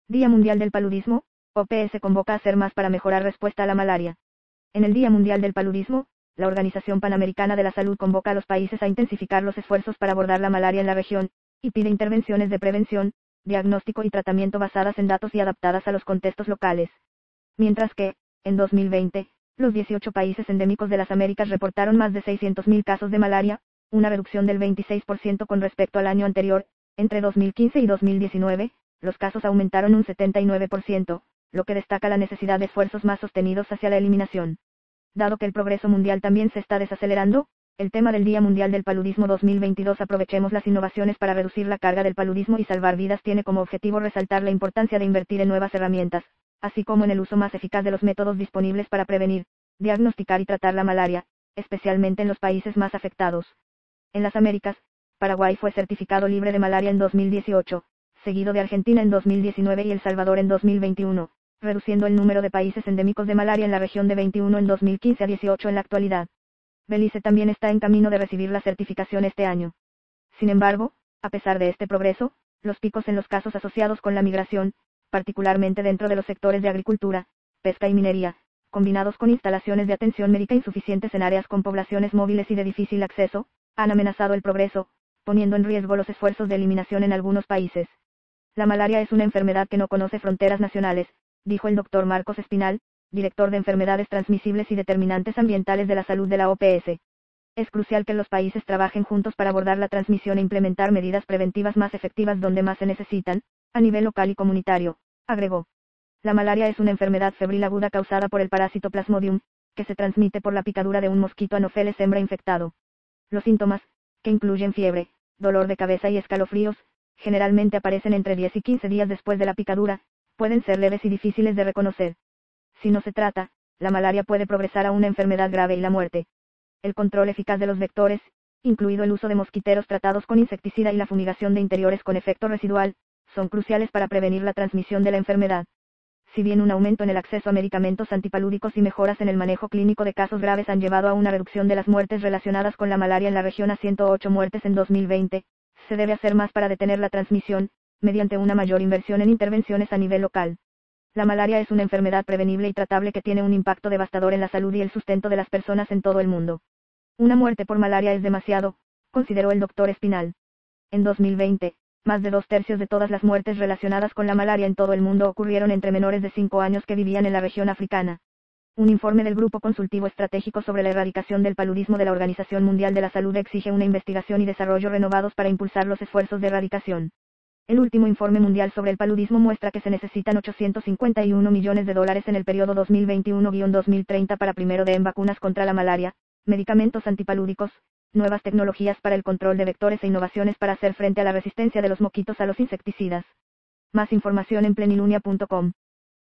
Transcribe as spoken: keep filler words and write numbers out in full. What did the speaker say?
Día Mundial del Paludismo, O P S convoca a hacer más para mejorar respuesta a la malaria. En el Día Mundial del Paludismo, la Organización Panamericana de la Salud convoca a los países a intensificar los esfuerzos para abordar la malaria en la región, y pide intervenciones de prevención, diagnóstico y tratamiento basadas en datos y adaptadas a los contextos locales. Mientras que, en dos mil veinte, los dieciocho países endémicos de las Américas reportaron más de seiscientos mil casos de malaria, una reducción del veintiséis por ciento con respecto al año anterior. Entre dos mil quince y dos mil diecinueve, los casos aumentaron un setenta y nueve por ciento, lo que destaca la necesidad de esfuerzos más sostenidos hacia la eliminación. Dado que el progreso mundial también se está desacelerando, el tema del Día Mundial del Paludismo dos mil veintidós Aprovechemos las innovaciones para reducir la carga del paludismo y salvar vidas tiene como objetivo resaltar la importancia de invertir en nuevas herramientas, así como en el uso más eficaz de los métodos disponibles para prevenir, diagnosticar y tratar la malaria, especialmente en los países más afectados. En las Américas, Paraguay fue certificado libre de malaria en dos mil dieciocho, seguido de Argentina en dos mil diecinueve y El Salvador en dos mil veintiuno, reduciendo el número de países endémicos de malaria en la región de veintiuno en dos mil quince a dieciocho en la actualidad. Belice también está en camino de recibir la certificación este año. Sin embargo, a pesar de este progreso, los picos en los casos asociados con la migración, particularmente dentro de los sectores de agricultura, pesca y minería, combinados con instalaciones de atención médica insuficientes en áreas con poblaciones móviles y de difícil acceso, han amenazado el progreso, poniendo en riesgo los esfuerzos de eliminación en algunos países. La malaria es una enfermedad que no conoce fronteras nacionales, dijo el doctor Marcos Espinal, director de Enfermedades Transmisibles y Determinantes Ambientales de la Salud de la O P S. Es crucial que los países trabajen juntos para abordar la transmisión e implementar medidas preventivas más efectivas donde más se necesitan, a nivel local y comunitario, agregó. La malaria es una enfermedad febril aguda causada por el parásito Plasmodium, que se transmite por la picadura de un mosquito Anopheles hembra infectado. Los síntomas, que incluyen fiebre, dolor de cabeza y escalofríos, generalmente aparecen entre diez y quince días después de la picadura, pueden ser leves y difíciles de reconocer. Si no se trata, la malaria puede progresar a una enfermedad grave y la muerte. El control eficaz de los vectores, incluido el uso de mosquiteros tratados con insecticida y la fumigación de interiores con efecto residual, son cruciales para prevenir la transmisión de la enfermedad. Si bien un aumento en el acceso a medicamentos antipalúdicos y mejoras en el manejo clínico de casos graves han llevado a una reducción de las muertes relacionadas con la malaria en la región a ciento ocho muertes en dos mil veinte, se debe hacer más para detener la transmisión, mediante una mayor inversión en intervenciones a nivel local. La malaria es una enfermedad prevenible y tratable que tiene un impacto devastador en la salud y el sustento de las personas en todo el mundo. Una muerte por malaria es demasiado, consideró el doctor Espinal. En dos mil veinte, más de dos tercios de todas las muertes relacionadas con la malaria en todo el mundo ocurrieron entre menores de cinco años que vivían en la región africana. Un informe del Grupo Consultivo Estratégico sobre la Erradicación del Paludismo de la Organización Mundial de la Salud exige una investigación y desarrollo renovados para impulsar los esfuerzos de erradicación. El último informe mundial sobre el paludismo muestra que se necesitan ochocientos cincuenta y uno millones de dólares en el periodo dos mil veintiuno a dos mil treinta para primero de en vacunas contra la malaria, medicamentos antipalúdicos, nuevas tecnologías para el control de vectores e innovaciones para hacer frente a la resistencia de los mosquitos a los insecticidas. Más información en plenilunia punto com.